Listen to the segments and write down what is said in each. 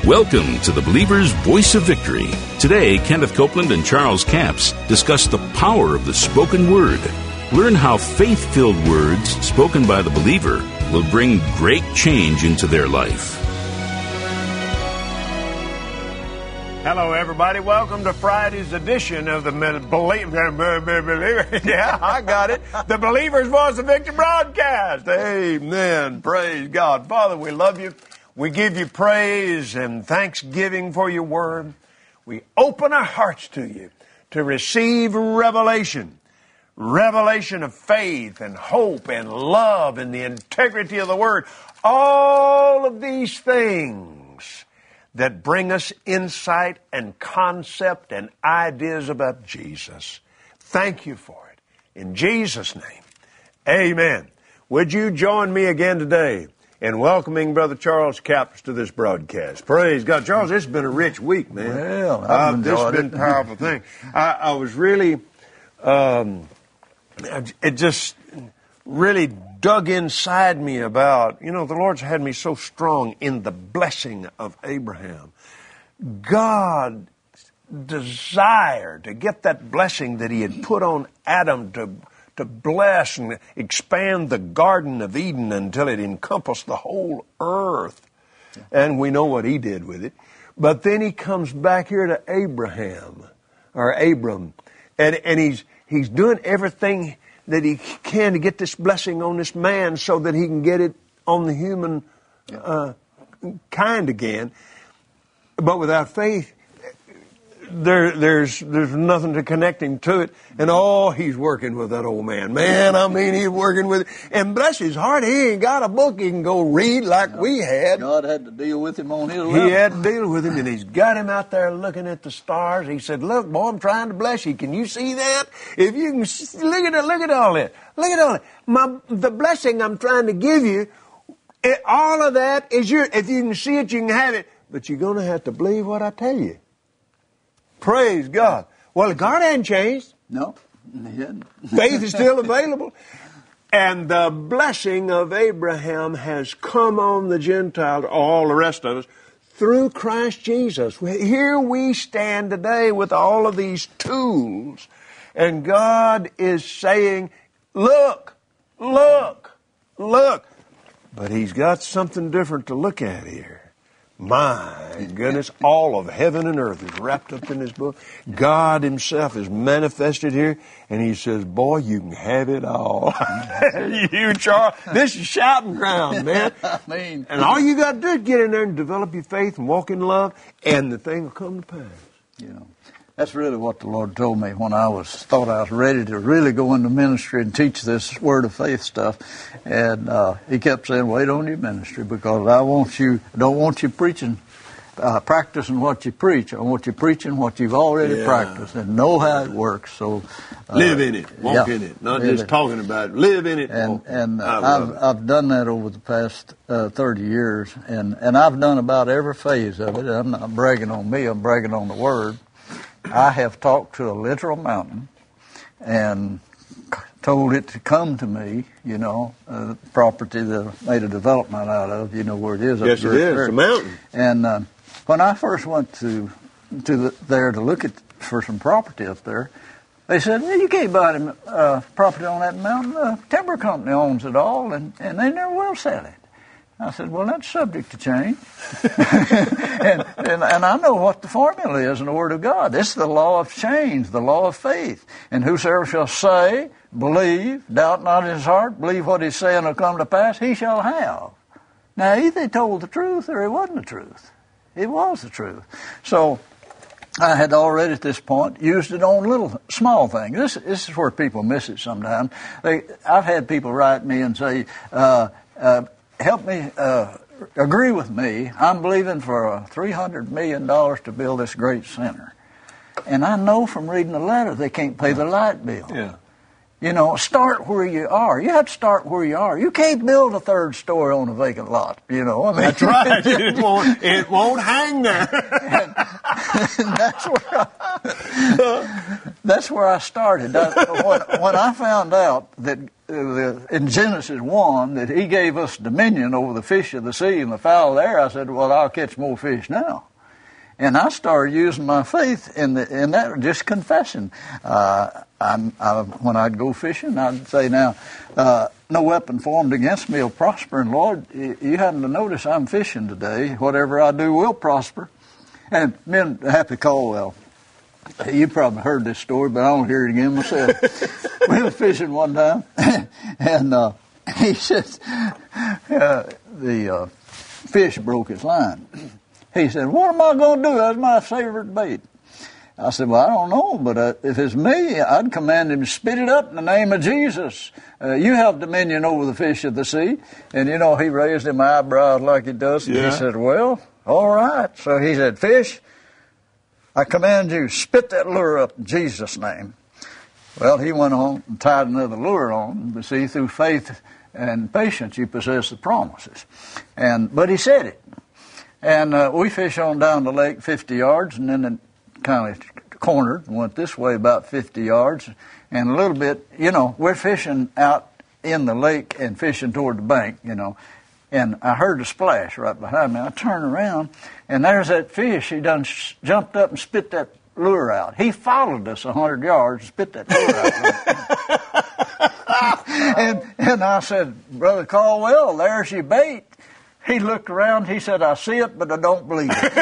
Welcome to the Believer's Voice of Victory. Today, Kenneth Copeland and Charles Capps discuss the power of the spoken word. Learn how faith-filled words spoken by the believer will bring great change into their life. Hello, everybody. Welcome to Friday's edition of the Believer. Yeah, I got it. The Believer's Voice of Victory broadcast. Amen. Praise God. Father, we love you. We give you praise and thanksgiving for your word. We open our hearts to you to receive revelation of faith and hope and love and the integrity of the word. All of these things that bring us insight and concept and ideas about Jesus. Thank you for it. In Jesus' name, amen. Would you join me again today in welcoming Brother Charles Capps to this broadcast? Praise God. Charles, this has been a rich week, man. Well, this has been a powerful thing. I was really, it just really dug inside me about, the Lord's had me so strong in the blessing of Abraham. God desired to get that blessing that he had put on Adam to bless and expand the Garden of Eden until it encompassed the whole earth. And we know what he did with it. But then he comes back here to Abram, and he's doing everything that he can to get this blessing on this man so that he can get it on the human kind again. But without faith, there's nothing to connect him to it. And he's working with that old man. He's working with it. And bless his heart, he ain't got a book he can go read like we had. God had to deal with him on his level. He had to deal with him, and he's got him out there looking at the stars. He said, look, boy, I'm trying to bless you. Can you see that? If you can, look at all that. Look at all that. The blessing I'm trying to give you, all of that is yours. If you can see it, you can have it. But you're going to have to believe what I tell you. Praise God. Well, God hadn't changed. No, he hadn't. Faith is still available. And the blessing of Abraham has come on the Gentiles, all the rest of us, through Christ Jesus. Here we stand today with all of these tools. And God is saying, look. But he's got something different to look at here. My goodness, all of heaven and earth is wrapped up in this book. God himself is manifested here, and he says, boy, you can have it all. You, Charles, this is shouting ground, man. And all you got to do is get in there and develop your faith and walk in love, and the thing will come to pass. That's really what the Lord told me when I thought I was ready to really go into ministry and teach this word of faith stuff. And he kept saying, wait on your ministry, because I don't want you preaching, practicing what you preach. I want you preaching what you've already practiced and know how it works. So live in it, walk in it, not just talking about it. Live in it. And I've done that over the past 30 years, and I've done about every phase of it. I'm not bragging on me, I'm bragging on the Word. I have talked to a literal mountain and told it to come to me, property that I made a development out of, where it is. Yes, it is, a mountain. And when I first went there to look for some property up there, they said, well, you can't buy property on that mountain. The timber company owns it all, and they never will sell it. I said, well, that's subject to change. and I know what the formula is in the Word of God. It's the law of change, the law of faith. And whosoever shall say, believe, doubt not in his heart, believe what he's saying will come to pass, he shall have. Now, either he told the truth or it wasn't the truth. It was the truth. So I had already at this point used it on little, small things. This is where people miss it sometimes. I've had people write me and say, help me, agree with me. I'm believing for $300 million to build this great center. And I know from reading the letter they can't pay the light bill. Yeah. Start where you are. You have to start where you are. You can't build a third story on a vacant lot, That's right. It won't hang there. and that's where I started. When I found out that in Genesis 1 that he gave us dominion over the fish of the sea and the fowl of the air, I said, well, I'll catch more fish now. And I started using my faith in that, just confessing. When I'd go fishing, I'd say, now, no weapon formed against me will prosper. And Lord, you happen to notice I'm fishing today. Whatever I do will prosper. And then Happy Caldwell, you probably heard this story, but I don't hear it again myself. We were fishing one time, and he said the fish broke his line. He said, what am I going to do? That's my favorite bait. I said, well, I don't know, but if it's me, I'd command him to spit it up in the name of Jesus. You have dominion over the fish of the sea. And, he raised him eyebrows like he does. And He said, well, all right. So he said, fish, I command you, spit that lure up in Jesus' name. Well, he went on and tied another lure on. But see, through faith and patience, you possess the promises. But he said it. And we fish on down the lake 50 yards, and then it kind of cornered and went this way about 50 yards. And a little bit, we're fishing out in the lake and fishing toward the bank, And I heard a splash right behind me. I turned around, and there's that fish. He done jumped up and spit that lure out. He followed us 100 yards and spit that lure out. and I said, Brother Caldwell, there's your bait. He looked around, he said, I see it, but I don't believe it.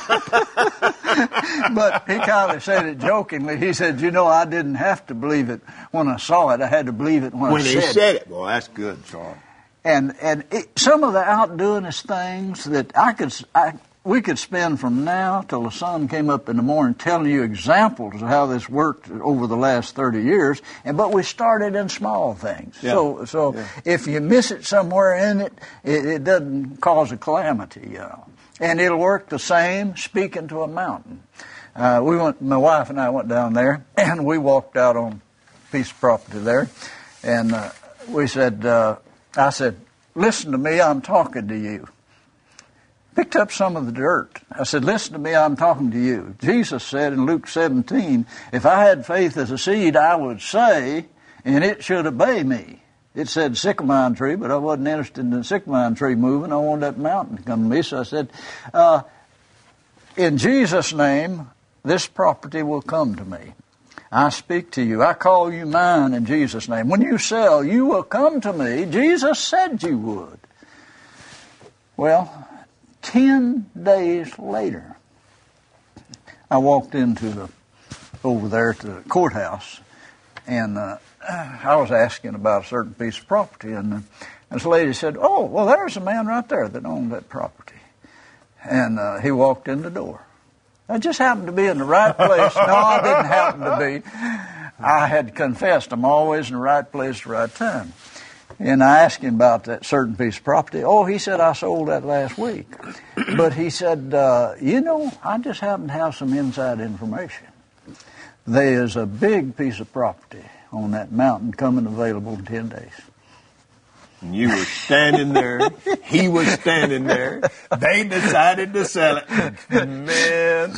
But he kind of said it jokingly. He said, I didn't have to believe it when I saw it. I had to believe it when I said it. When he said it. Well, that's good, Charles. And some of the outdoingest things that we could spend from now till the sun came up in the morning telling you examples of how this worked over the last 30 years. But we started in small things. Yeah. So if you miss it somewhere in it, it doesn't cause a calamity, And it'll work the same speaking to a mountain. My wife and I went down there, and we walked out on a piece of property there, and I said, listen to me, I'm talking to you. Picked up some of the dirt. I said, listen to me, I'm talking to you. Jesus said in Luke 17, if I had faith as a seed, I would say, and it should obey me. It said sycamore tree, but I wasn't interested in the sycamore tree moving. I wanted that mountain to come to me. So I said, in Jesus' name, this property will come to me. I speak to you. I call you mine in Jesus' name. When you sell, you will come to me. Jesus said you would. Well, 10 days later, I walked over there to the courthouse, and I was asking about a certain piece of property, and this lady said, oh, well, there's a man right there that owned that property. And he walked in the door. I just happened to be in the right place. No, I didn't happen to be. I had confessed I'm always in the right place at the right time. And I asked him about that certain piece of property. Oh, he said, I sold that last week. But he said, I just happen to have some inside information. There is a big piece of property on that mountain coming available in 10 days. And you were standing there. He was standing there. They decided to sell it. Man.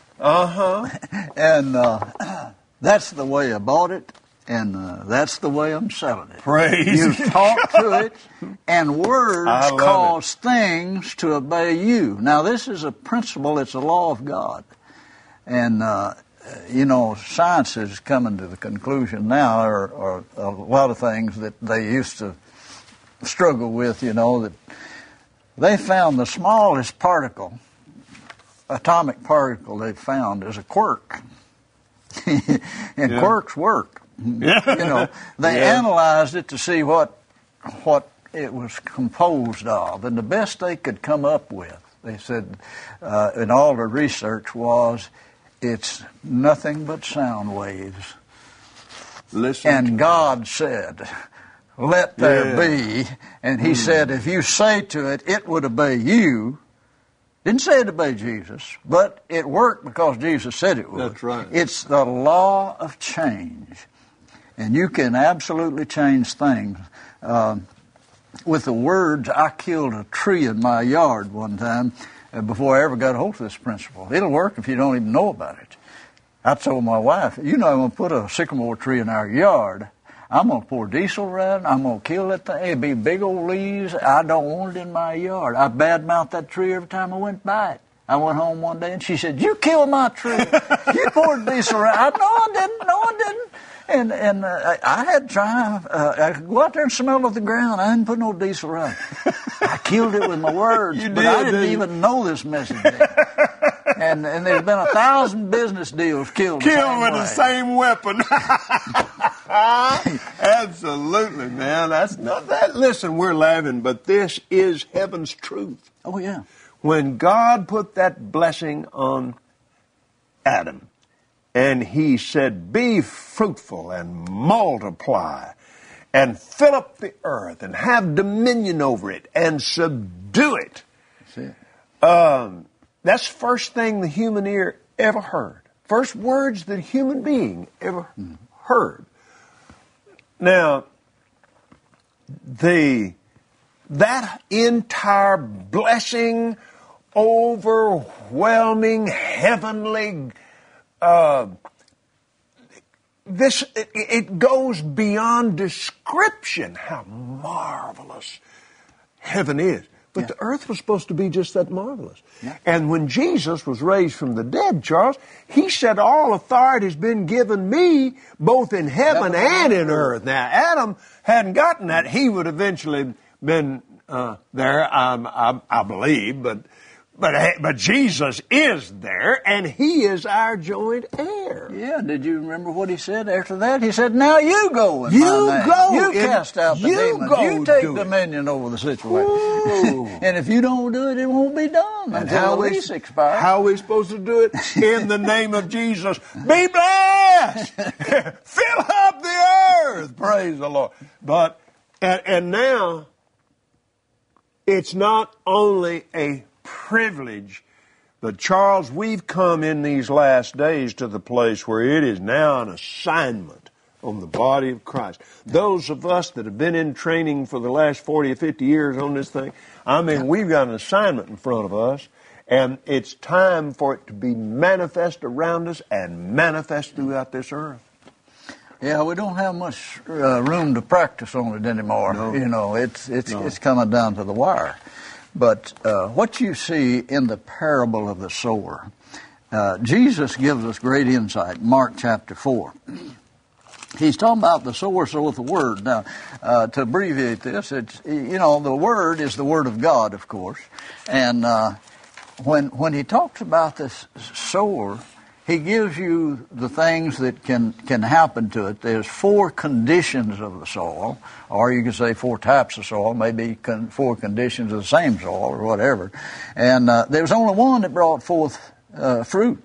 And that's the way I bought it. And that's the way I'm selling it. Praise. You talk to it, and words cause things to obey you. Now, this is a principle. It's a law of God. And, science is coming to the conclusion now, or a lot of things that they used to struggle with, that they found the smallest particle, atomic particle they found is a quark. And quarks work. Yeah. They analyzed it to see what it was composed of, and the best they could come up with, they said, in all the research was, it's nothing but sound waves. Listen. And God said, let there be, and He said, if you say to it, it would obey you. Didn't say it obeyed Jesus, but it worked because Jesus said it would. That's right. It's the law of change. And you can absolutely change things. With the words, I killed a tree in my yard one time before I ever got a hold of this principle. It'll work if you don't even know about it. I told my wife, I'm going to put a sycamore tree in our yard. I'm going to pour diesel around it. I'm going to kill that thing. It'll be big old leaves. I don't want it in my yard. I badmouthed that tree every time I went by it. I went home one day and she said, you killed my tree. You poured diesel around it. No, I didn't. And I had to try. I could go out there and smell of the ground. I didn't put no diesel around it. I killed it with my words. But I didn't even know this message then. And there's been 1,000 business deals killed with the same weapon. Absolutely, man. That's not that. Listen, we're laughing, but this is heaven's truth. Oh, yeah. When God put that blessing on Adam, and he said, be fruitful and multiply and fill up the earth and have dominion over it and subdue it. That's it. That's the first thing the human ear ever heard. First words that a human being ever heard. Now, that entire blessing, overwhelming, heavenly, it goes beyond description how marvelous heaven is. But the earth was supposed to be just that marvelous. Yeah. And when Jesus was raised from the dead, Charles, he said, all authority has been given me both in heaven and in earth. Now, Adam hadn't gotten that. He would eventually been there, I believe, but Jesus is there, and he is our joint heir. Yeah, did you remember what he said after that? He said, now you go in my name. Go. You cast out the demons. You take dominion over the situation. And if you don't do it, it won't be done until the lease expires. How are we supposed to do it? In the name of Jesus. Be blessed! Fill up the earth! Praise the Lord. But, and now, it's not only a privilege, but Charles, we've come in these last days to the place where it is now an assignment on the body of Christ. Those of us that have been in training for the last 40 or 50 years on this thing, we've got an assignment in front of us, and it's time for it to be manifest around us and manifest throughout this earth. Yeah, we don't have much room to practice on it anymore. No. It's coming down to the wire. But what you see in the parable of the sower, Jesus gives us great insight. Mark chapter 4. He's talking about the sower soweth the word. Now, to abbreviate this, it's the word is the word of God, of course. And when he talks about this sower, he gives you the things that can happen to it. There's 4 conditions of the soil, or you could say 4 types of soil, maybe 4 conditions of the same soil or whatever. And there's only one that brought forth fruit.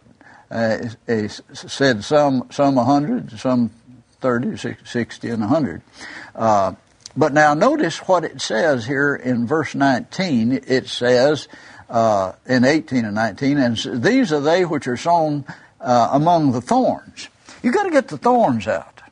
It said some 100, some 30, 60, and 100. But now notice what it says here in verse 19. It says in 18 and 19, and these are they which are sown among the thorns. You got to get the thorns out.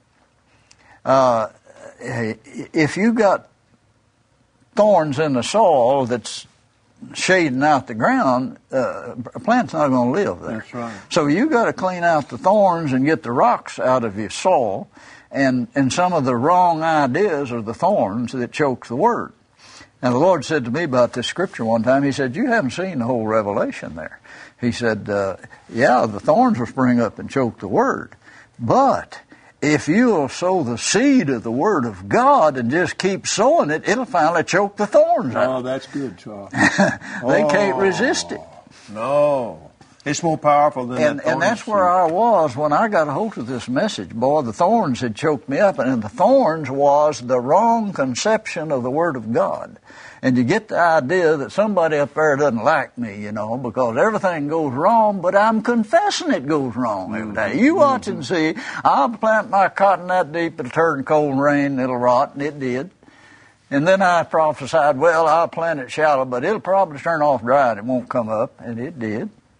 If you got thorns in the soil that's shading out the ground, a plant's not going to live there. That's right. So you got to clean out the thorns and get the rocks out of your soil, and some of the wrong ideas are the thorns that choke the word. Now, the Lord said to me about this scripture one time, he said, you haven't seen the whole revelation there. He said, the thorns will spring up and choke the word. But if you'll sow the seed of the word of God and just keep sowing it, it'll finally choke the thorns out. Oh, that's good, Charles. They can't resist it. No. It's more powerful than and that's where I was when I got a hold of this message. Boy, the thorns had choked me up, and the thorns was the wrong conception of the Word of God. And you get the idea that somebody up there doesn't like me, because everything goes wrong, but I'm confessing it goes wrong every day. You watch and see. I'll plant my cotton that deep, it'll turn cold and rain, and it'll rot, and it did. And then I prophesied, I'll plant it shallow, but it'll probably turn off dry and it won't come up, and it did.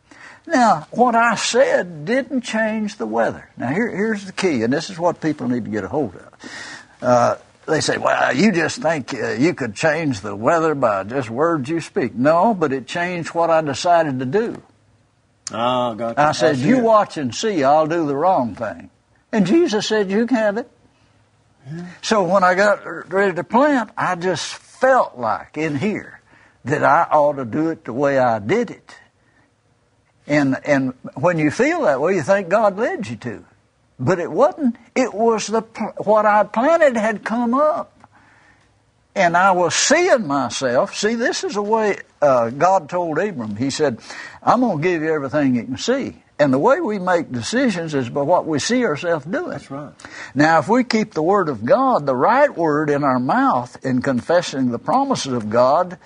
Now, what I said didn't change the weather. Now, here's the key, and this is what people need to get a hold of. They say, well, you just think you could change the weather by just words you speak. No, but it changed what I decided to do. Oh, gotcha. I said, you watch and see, I'll do the wrong thing. And Jesus said, you can have it. Yeah. So when I got ready to plant, I just felt like in here that I ought to do it the way I did it. And when you feel that way, you think God led you to. But it wasn't. It was what I planted had come up. And I was seeing myself. See, this is the way God told Abram. He said, I'm going to give you everything you can see. And the way we make decisions is by what we see ourselves doing. That's right. Now, if we keep the Word of God, the right word in our mouth in confessing the promises of God,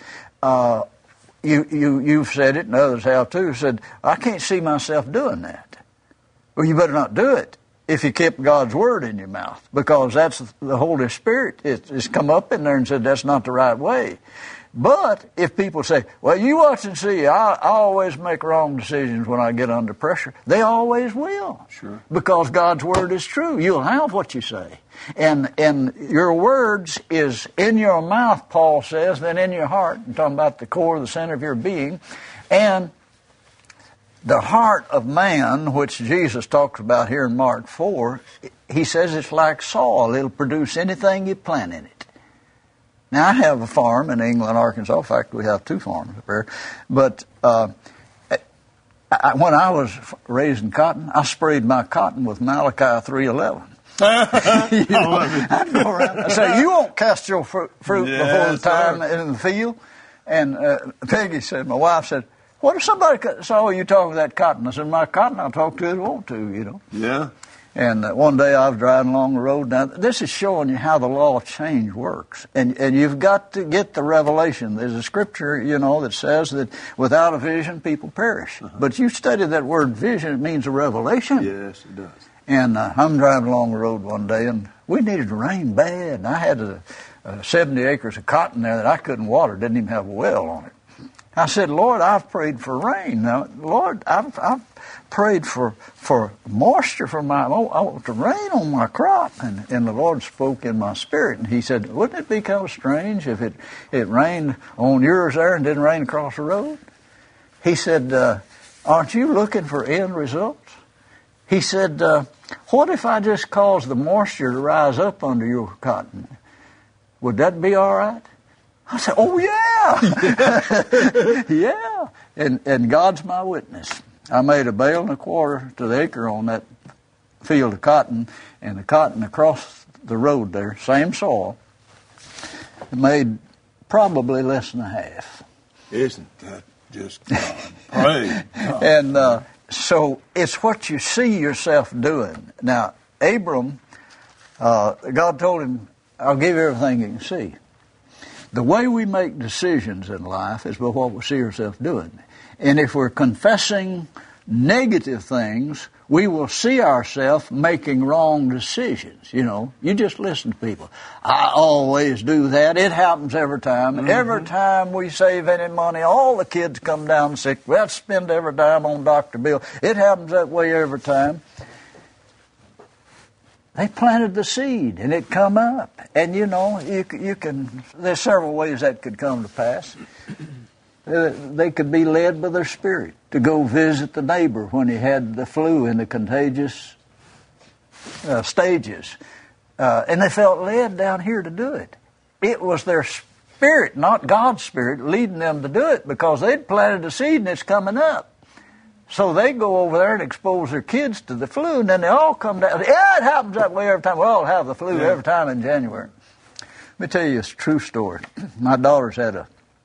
you've said it and others have too, said, I can't see myself doing that. Well, you better not do it if you keep God's Word in your mouth, because that's the Holy Spirit. It's come up in there and said that's not the right way. But if people say, well, you watch and see, I always make wrong decisions when I get under pressure, they always will. Sure. Because God's Word is true. You'll have what you say. And your words is in your mouth, Paul says, then in your heart. I'm talking about the core, the center of your being. And the heart of man, which Jesus talks about here in Mark 4, he says it's like soil. It'll produce anything you plant in it. Now, I have a farm in England, Arkansas. In fact, we have 2 farms up there. But when I was raising cotton, I sprayed my cotton with Malachi 3:11. I'd go around and say, you won't cast your fruit before the time in the field. And Peggy said, my wife said, what if somebody saw you talking that cotton? I said, my cotton, I'll talk to it, won't to, Yeah. And one day I was driving along the road. Now, this is showing you how the law of change works. And you've got to get the revelation. There's a scripture, that says that without a vision, people perish. Uh-huh. But you study that word vision, it means a revelation. Yes, it does. And I'm driving along the road one day, and we needed rain bad. And I had 70 acres of cotton there that I couldn't water. Didn't even have a well on it. I said, Lord, I've prayed for rain. Now, Lord, I've prayed for moisture for I want to rain on my crop. And the Lord spoke in my spirit. And he said, wouldn't it be kind of strange if it rained on yours there and didn't rain across the road? He said, aren't you looking for end results? He said, what if I just cause the moisture to rise up under your cotton? Would that be all right? I said, oh, yeah. Yeah. And God's my witness. I made $1.25 to the acre on that field of cotton, and the cotton across the road there, same soil, made probably less than a half. Isn't that just God? Praise God. And so it's what you see yourself doing. Now, Abram, God told him, I'll give you everything you can see. The way we make decisions in life is by what we see ourselves doing. And if we're confessing negative things, we will see ourselves making wrong decisions. You just listen to people. I always do that. It happens every time. Mm-hmm. Every time we save any money, all the kids come down sick. We have to spend every dime on Dr. Bill. It happens that way every time. They planted the seed, and it come up. And, you can, there's several ways that could come to pass. They could be led by their spirit to go visit the neighbor when he had the flu in the contagious stages. And they felt led down here to do it. It was their spirit, not God's spirit, leading them to do it because they'd planted the seed and it's coming up. So they go over there and expose their kids to the flu, and then they all come down. Yeah, it happens that way every time. We all have the flu every time in January. Let me tell you a true story. My daughter's had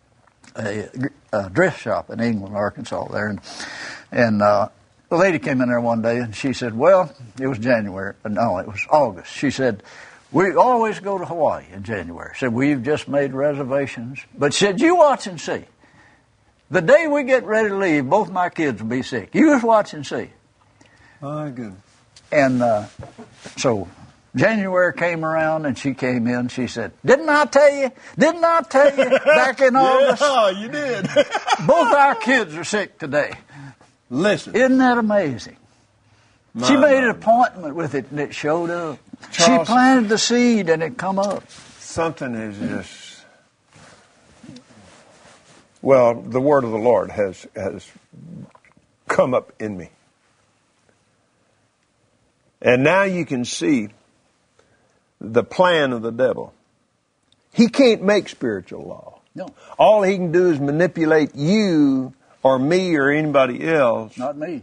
a dress shop in England, Arkansas there, and the lady came in there one day, and she said, well, it was January. No, it was August. She said, we always go to Hawaii in January. Said, we've just made reservations. But said, you watch and see. The day we get ready to leave, both my kids will be sick. You just watch and see. My goodness. And so January came around, and she came in. She said, Didn't I tell you back in August? Yeah, you did. Both our kids are sick today. Listen. Isn't that amazing? She made an appointment with it, and it showed up. Charles, she planted the seed, and it come up. Something is just... Well, the word of the Lord has come up in me. And now you can see the plan of the devil. He can't make spiritual law. No. All he can do is manipulate you or me or anybody else. Not me.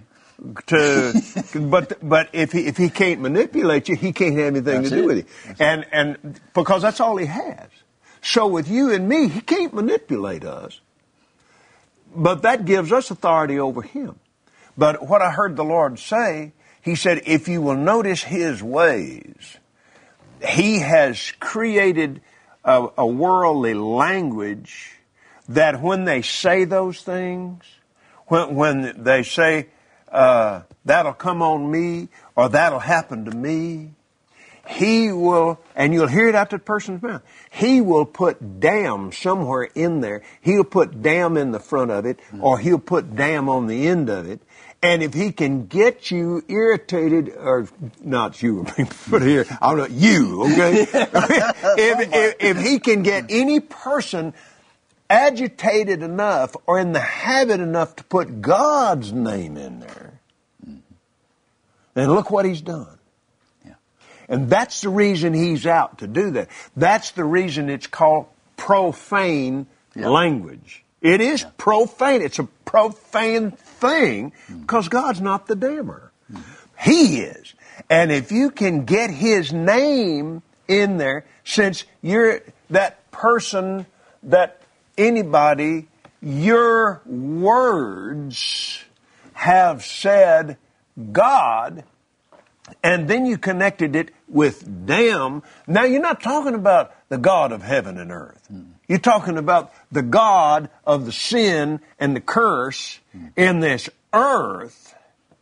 But if he can't manipulate you, he can't have anything to do with you. And because that's all he has. So with you and me, he can't manipulate us. But that gives us authority over him. But what I heard the Lord say, he said, if you will notice his ways, he has created a worldly language that when they say those things, when they say, that'll come on me, or that'll happen to me, he will, and you'll hear it out that person's mouth, he will put damn somewhere in there. He'll put damn in the front of it, or he'll put damn on the end of it. And if he can get you irritated, or not you, but here, I don't know, you, okay? if he can get any person agitated enough or in the habit enough to put God's name in there, then look what he's done. Yeah. And that's the reason he's out to do that. That's the reason it's called profane language. It is profane. It's a profane thing because God's not the damner. He is. And if you can get his name in there, since you're that person, that anybody, your words have said God, and then you connected it with damn. Now you're not talking about the God of heaven and earth. You're talking about the God of the sin and the curse in this earth.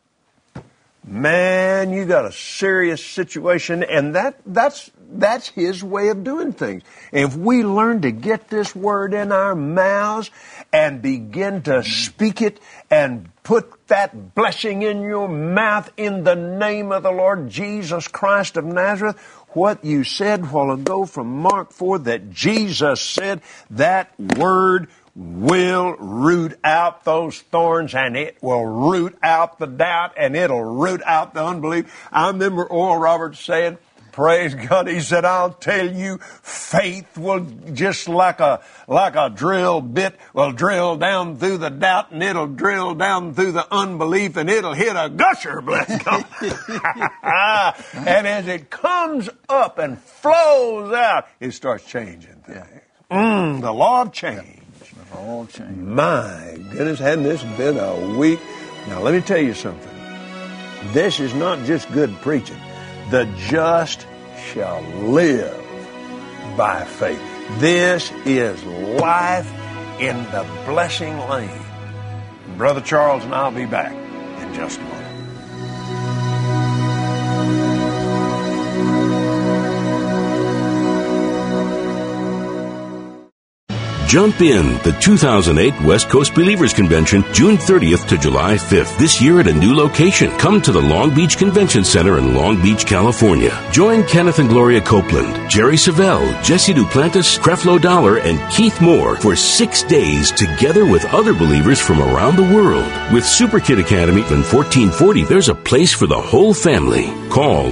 Man, you got a serious situation, and that's his way of doing things. If we learn to get this word in our mouths and begin to speak it and put that blessing in your mouth in the name of the Lord Jesus Christ of Nazareth, what you said a while ago from Mark 4 that Jesus said, that word will root out those thorns, and it will root out the doubt, and it'll root out the unbelief. I remember Oral Roberts saying, praise God, he said, I'll tell you, faith will, just like a drill bit, will drill down through the doubt, and it'll drill down through the unbelief, and it'll hit a gusher, bless God. And as it comes up and flows out, it starts changing things. The law of change. The law of change. My goodness, hadn't this been a week? Now, let me tell you something. This is not just good preaching. The just shall live by faith. This is life in the blessing lane. Brother Charles and I'll be back in just a moment. Jump in the 2008 West Coast Believers Convention, June 30th to July 5th. This year at a new location. Come to the Long Beach Convention Center in Long Beach, California. Join Kenneth and Gloria Copeland, Jerry Savelle, Jesse Duplantis, Creflo Dollar, and Keith Moore for 6 days together with other believers from around the world. With Super Kid Academy in 1440, there's a place for the whole family. Call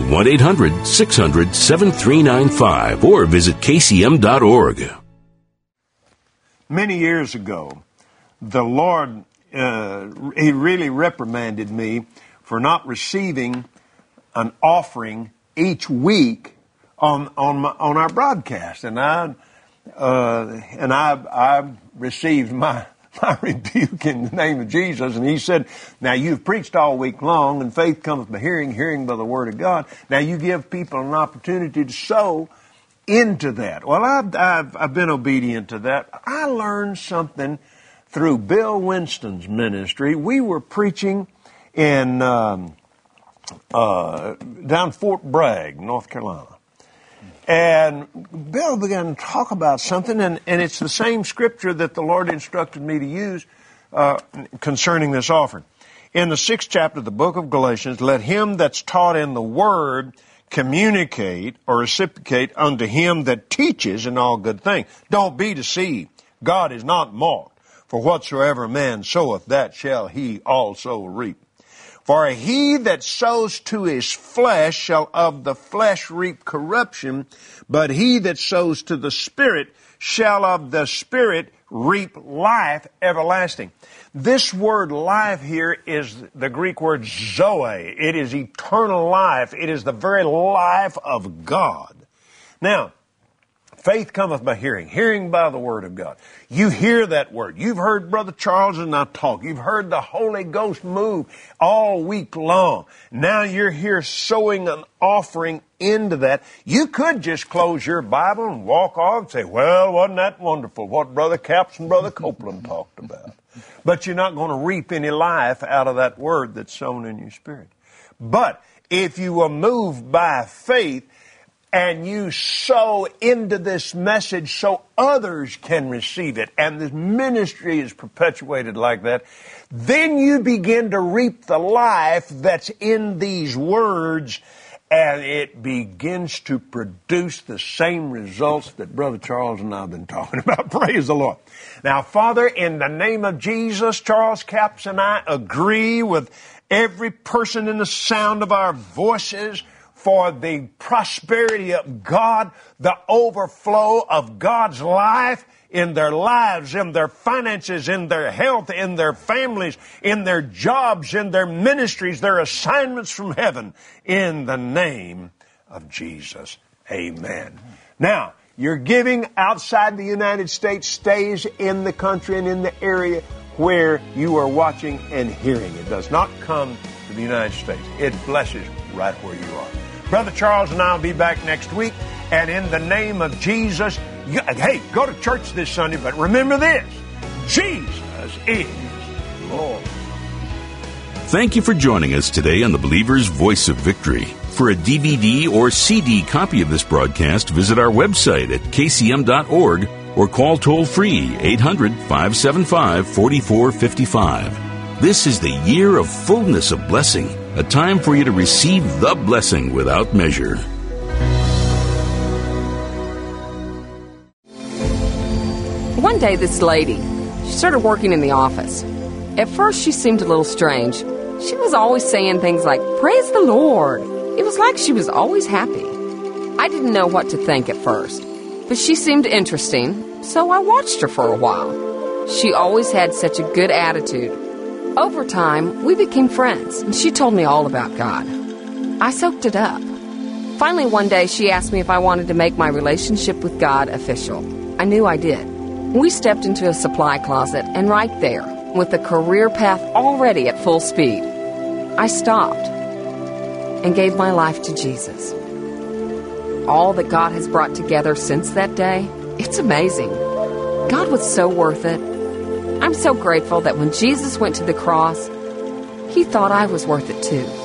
1-800-600-7395 or visit kcm.org. Many years ago, the Lord, He really reprimanded me for not receiving an offering each week on our broadcast, and I received my rebuke in the name of Jesus, and He said, "Now you've preached all week long, and faith cometh by hearing, hearing by the Word of God. Now you give people an opportunity to sow into that." Well, I've been obedient to that. I learned something through Bill Winston's ministry. We were preaching in down Fort Bragg, North Carolina, and Bill began to talk about something, and it's the same scripture that the Lord instructed me to use concerning this offering. In the 6th chapter of the book of Galatians, let him that's taught in the word communicate or reciprocate unto him that teaches in all good things. Don't be deceived. God is not mocked. For whatsoever man soweth, that shall he also reap. For he that sows to his flesh shall of the flesh reap corruption, but he that sows to the Spirit shall of the Spirit reap life everlasting. This word life here is the Greek word zoe. It is eternal life. It is the very life of God. Now, faith cometh by hearing, hearing by the Word of God. You hear that Word. You've heard Brother Charles and I talk. You've heard the Holy Ghost move all week long. Now you're here sowing an offering into that. You could just close your Bible and walk off and say, well, wasn't that wonderful what Brother Capps and Brother Copeland talked about? But you're not going to reap any life out of that Word that's sown in your spirit. But if you will move by faith, and you sow into this message so others can receive it, and this ministry is perpetuated like that, then you begin to reap the life that's in these words, and it begins to produce the same results that Brother Charles and I have been talking about. Praise the Lord. Now, Father, in the name of Jesus, Charles Capps and I agree with every person in the sound of our voices for the prosperity of God, the overflow of God's life in their lives, in their finances, in their health, in their families, in their jobs, in their ministries, their assignments from heaven, in the name of Jesus. Amen. Now, your giving outside the United States stays in the country and in the area where you are watching and hearing. It does not come to the United States. It blesses right where you are. Brother Charles and I will be back next week. And in the name of Jesus, hey, go to church this Sunday, but remember this, Jesus is Lord. Thank you for joining us today on the Believer's Voice of Victory. For a DVD or CD copy of this broadcast, visit our website at kcm.org or call toll-free 800-575-4455. This is the year of fullness of blessing, a time for you to receive the blessing without measure. One day, this lady, she started working in the office. At first, she seemed a little strange. She was always saying things like, "Praise the Lord." It was like she was always happy. I didn't know what to think at first, but she seemed interesting, so I watched her for a while. She always had such a good attitude. Over time, we became friends, and she told me all about God. I soaked it up. Finally, one day, she asked me if I wanted to make my relationship with God official. I knew I did. We stepped into a supply closet, and right there, with the career path already at full speed, I stopped and gave my life to Jesus. All that God has brought together since that day, it's amazing. God was so worth it. I'm so grateful that when Jesus went to the cross, He thought I was worth it too.